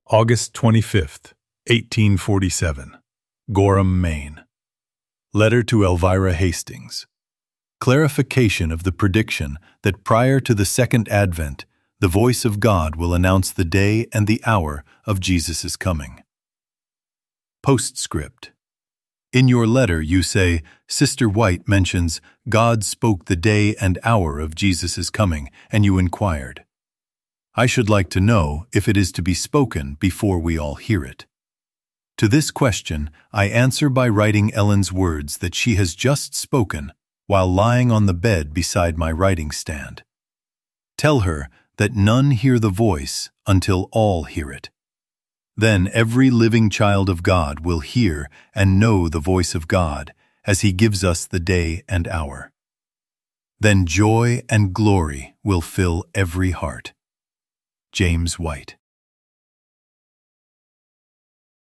August 25th, 1847, Gorham, Maine. Letter to Elvira Hastings. Clarification of the prediction that prior to the Second Advent, the voice of God will announce the day and the hour of Jesus' coming. Postscript. In your letter you say, Sister White mentions God spoke the day and hour of Jesus' coming, and you inquired. I should like to know if it is to be spoken before we all hear it. To this question, I answer by writing Ellen's words that she has just spoken while lying on the bed beside my writing stand. Tell her that none hear the voice until all hear it. Then every living child of God will hear and know the voice of God as He gives us the day and hour. Then joy and glory will fill every heart. James White.